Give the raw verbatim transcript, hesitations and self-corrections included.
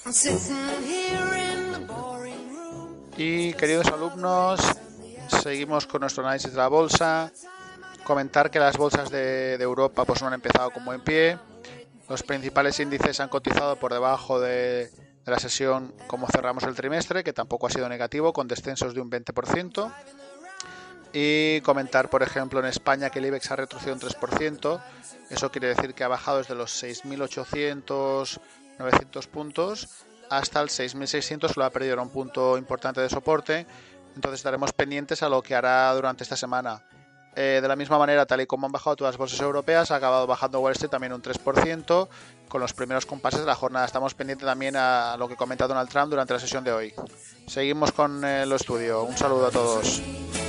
Y queridos alumnos, seguimos con nuestro análisis de la bolsa. Comentar que las bolsas de, de Europa pues no han empezado con buen pie. Los principales índices han cotizado por debajo de, de la sesión como cerramos el trimestre, que tampoco ha sido negativo, con descensos de un veinte por ciento. Y comentar, por ejemplo, en España que el IBEX ha retrocedido un tres por ciento. Eso quiere decir que ha bajado desde los seis mil ochocientos, novecientos puntos hasta el seis mil seiscientos, lo ha perdido en un punto importante de soporte. Entonces estaremos pendientes a lo que hará durante esta semana. Eh, de la misma manera, tal y como han bajado todas las bolsas europeas, ha acabado bajando Wall Street también un tres por ciento con los primeros compases de la jornada. Estamos pendientes también a lo que comenta Donald Trump durante la sesión de hoy. Seguimos con el estudio. Un saludo a todos.